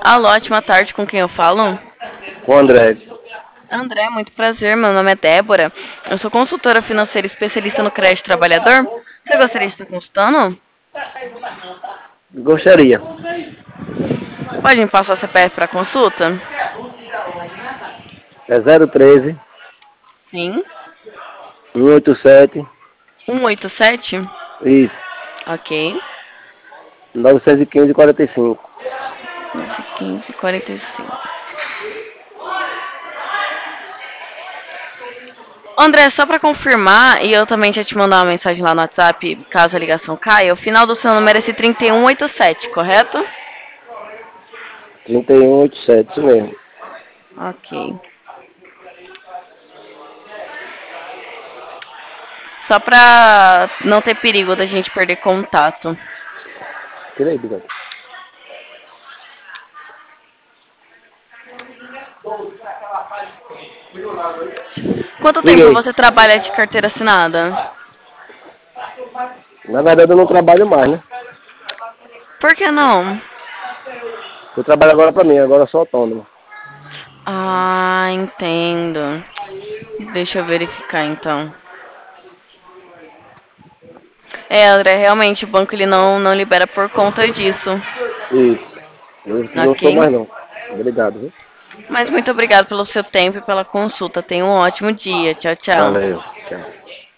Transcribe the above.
Alô, ótima tarde, com quem eu falo? Com o André. André, muito prazer, meu nome é Débora. Eu sou consultora financeira especialista no crédito trabalhador. Você gostaria de estar consultando? Gostaria. Pode me passar o CPF para consulta? É 013 Sim. 187. 187? Isso. Ok. 915 45. 915 45. André, só para confirmar, e eu também já te mandar uma mensagem lá no WhatsApp, caso a ligação caia, o final do seu número é esse 3187, correto? 3187, isso mesmo. Ok. Só pra não ter perigo da gente perder contato. Tira aí, bigode. Quanto tempo Liguei. você trabalha de carteira assinada? Na verdade eu não trabalho mais, né? Por que não? Eu trabalho agora pra mim, agora eu sou autônomo. Ah, entendo. Deixa eu verificar então. André, realmente o banco ele não libera por conta disso. Isso. Eu não Ok? sou mais não. Obrigado, viu? Mas muito obrigado pelo seu tempo e pela consulta. Tenha um ótimo dia. Tchau, tchau. Valeu. Tchau.